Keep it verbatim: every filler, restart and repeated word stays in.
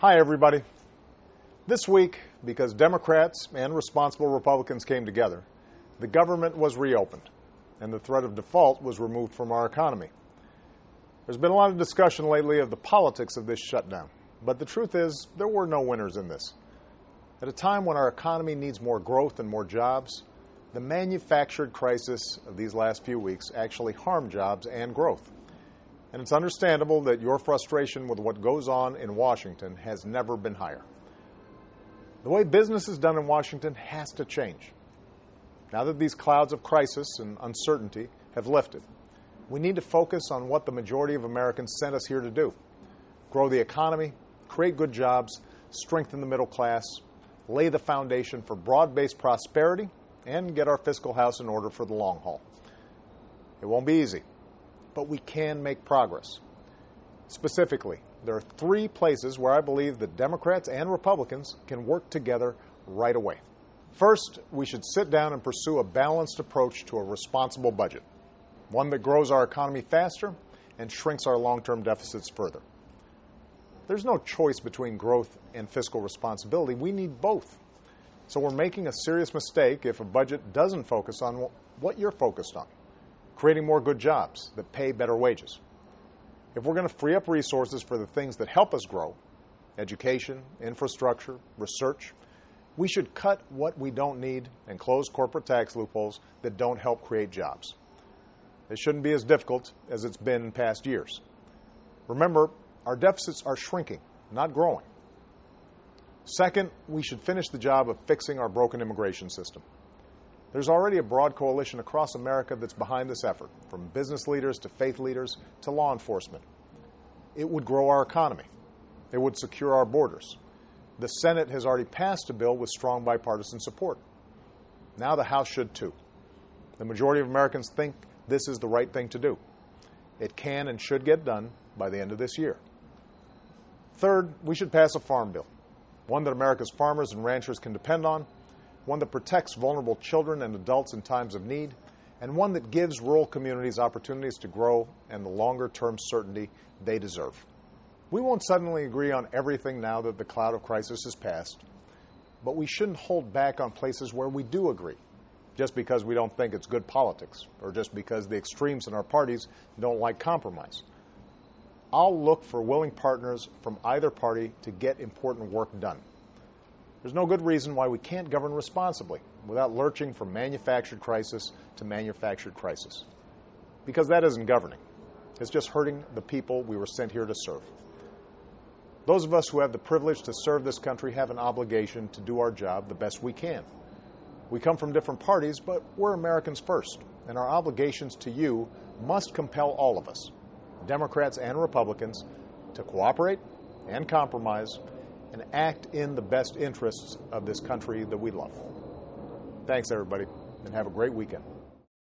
Hi, everybody. This week, because Democrats and responsible Republicans came together, the government was reopened, and the threat of default was removed from our economy. There's been a lot of discussion lately of the politics of this shutdown, but the truth is there were no winners in this. At a time when our economy needs more growth and more jobs, the manufactured crisis of these last few weeks actually harmed jobs and growth. And it's understandable that your frustration with what goes on in Washington has never been higher. The way business is done in Washington has to change. Now that these clouds of crisis and uncertainty have lifted, we need to focus on what the majority of Americans sent us here to do: grow the economy, create good jobs, strengthen the middle class, lay the foundation for broad-based prosperity, and get our fiscal house in order for the long haul. It won't be easy, but we can make progress. Specifically, there are three places where I believe that Democrats and Republicans can work together right away. First, we should sit down and pursue a balanced approach to a responsible budget, one that grows our economy faster and shrinks our long-term deficits further. There's no choice between growth and fiscal responsibility. We need both. So we're making a serious mistake if a budget doesn't focus on what you're focused on: creating more good jobs that pay better wages. If we're going to free up resources for the things that help us grow, education, infrastructure, research, we should cut what we don't need and close corporate tax loopholes that don't help create jobs. It shouldn't be as difficult as it's been in past years. Remember, our deficits are shrinking, not growing. Second, we should finish the job of fixing our broken immigration system. There's already a broad coalition across America that's behind this effort, from business leaders to faith leaders to law enforcement. It would grow our economy. It would secure our borders. The Senate has already passed a bill with strong bipartisan support. Now the House should too. The majority of Americans think this is the right thing to do. It can and should get done by the end of this year. Third, we should pass a farm bill, one that America's farmers and ranchers can depend on, one that protects vulnerable children and adults in times of need, and one that gives rural communities opportunities to grow and the longer-term certainty they deserve. We won't suddenly agree on everything now that the cloud of crisis has passed, but we shouldn't hold back on places where we do agree, just because we don't think it's good politics, or just because the extremes in our parties don't like compromise. I'll look for willing partners from either party to get important work done. There's no good reason why we can't govern responsibly without lurching from manufactured crisis to manufactured crisis. Because that isn't governing. It's just hurting the people we were sent here to serve. Those of us who have the privilege to serve this country have an obligation to do our job the best we can. We come from different parties, but we're Americans first, and our obligations to you must compel all of us, Democrats and Republicans, to cooperate and compromise and act in the best interests of this country that we love. Thanks, everybody, and have a great weekend.